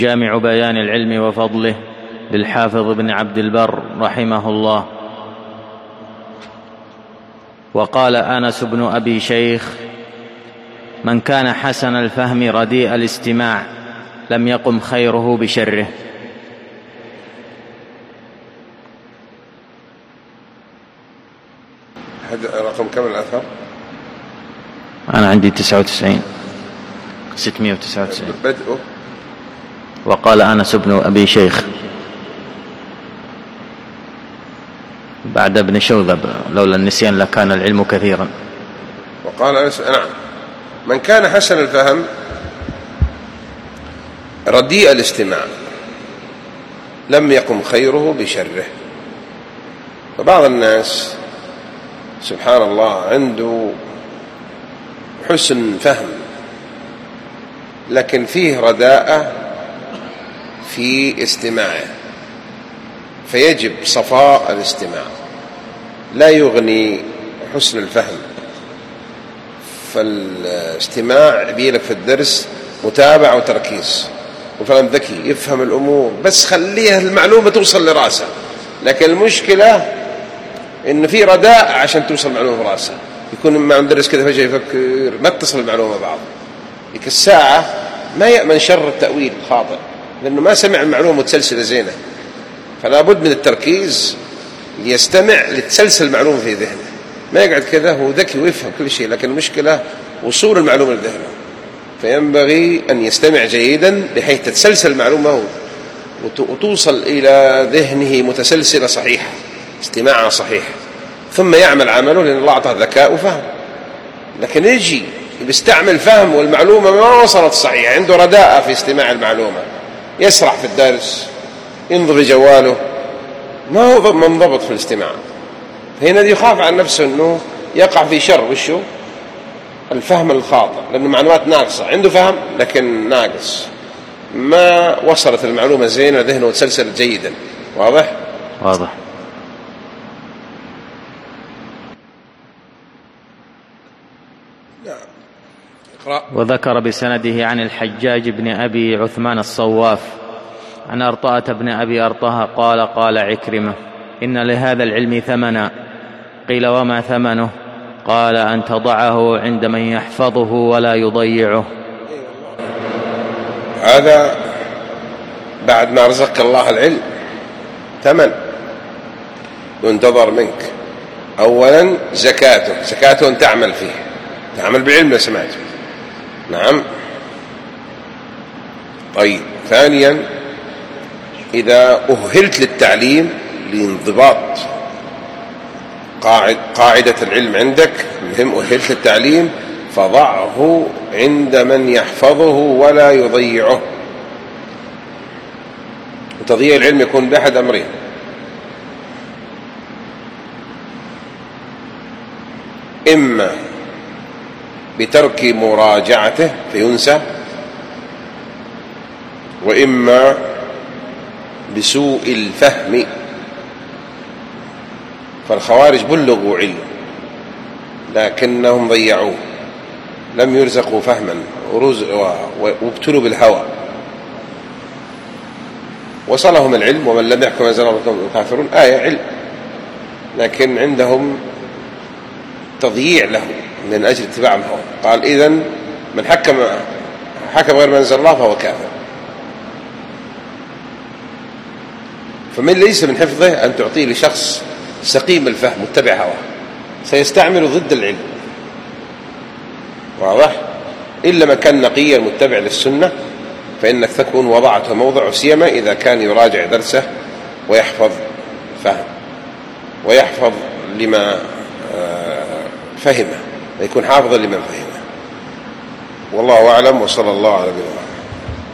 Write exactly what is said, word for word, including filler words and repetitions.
جامع بيان العلم وفضله للحافظ بن عبد البر رحمه الله. وقال أنس بن أبي شيخ: من كان حسن الفهم رديء الاستماع لم يقم خيره بشره. هذا رقم كم الأثر؟ أنا عندي تسعة وتسعين ستمائة وتسعة وتسعين. بدءه وقال أنس بن أبي شيخ بعد ابن شوذب: لولا النسيان لكان العلم كثيرا. وقال أنس نعم: من كان حسن الفهم رديء الاستماع لم يقم خيره بشره. فبعض الناس سبحان الله عنده حسن فهم لكن فيه رداءة في استماعه، فيجب صفاء الاستماع. لا يغني حسن الفهم، فالاستماع يبيلك في الدرس متابعة وتركيز، وفلان ذكي يفهم الأمور بس خليها المعلومة توصل لراسه. لكن المشكلة إن في رداء عشان توصل المعلومة لراسه، يكون مع مدرس كذا فجأة يفكر ما اتصل المعلومة بعض. ذيك الساعة ما يأمن شر التأويل خاطئ، لأنه ما سمع المعلومة متسلسلة زينة. فلا بد من التركيز ليستمع لتسلسل المعلومة في ذهنه، ما يقعد كذا هو ذكي ويفهم كل شيء لكن المشكلة وصول المعلومة لذهنه. فينبغي أن يستمع جيدا بحيث تتسلسل المعلومة وتوصل إلى ذهنه متسلسلة صحيحة، استماعها صحيح، ثم يعمل عمله، لأن الله أعطاه ذكاء وفهم. لكن يجي بيستعمل فهم والمعلومة ما وصلت صحيح، عنده رداءة في استماع المعلومة، يسرح في الدرس، ينظر جواله، ما هو منضبط في الاستماع. هنا يخاف عن نفسه أنه يقع في شر وشو الفهم الخاطئ، لأنه معلومات ناقصة، عنده فهم لكن ناقص، ما وصلت المعلومة زينة ذهنه وتسلسل جيدا. واضح؟ واضح. وذكر بسنده عن الحجاج بن أبي عثمان الصواف عن أرطاة بن أبي أرطاه قال: قال عكرمة: إن لهذا العلم ثمنا. قيل: وما ثمنه؟ قال: أن تضعه عند من يحفظه ولا يضيعه. هذا بعد ما رزقك الله العلم ثمن ينتظر منك. أولا زكاته، زكاته أن تعمل فيه، تعمل بعلم سمعته. نعم. طيب، ثانيا إذا أهلت للتعليم لانضباط قاعد قاعدة العلم عندك، مهم أهلت للتعليم فضعه عند من يحفظه ولا يضيعه. وتضييع العلم يكون بأحد أمرين: إما بترك مراجعته فينسى، وإما بسوء الفهم. فالخوارج بلغوا علم لكنهم ضيعوه، لم يرزقوا فهما وابتلوا بالهوى. وصلهم العلم: ومن لم يحكم أنزل الله الكافرون، آية علم، لكن عندهم تضييع له من أجل اتباع الهوى. قال: إذن من حكم حكم غير ما أنزل الله فهو كافر. فمن ليس من حفظه أن تعطيه لشخص سقيم الفهم متبع هواه، سيستعمل ضد العلم. واضح؟ إلا من كان نقيا متبع للسنة فإنك تكون وضعته موضع، سيما إذا كان يراجع درسه ويحفظ فهم ويحفظ لما فهمه، ويكون حافظا لمن فهمه. والله أعلم، وصلى الله على نبينا محمد.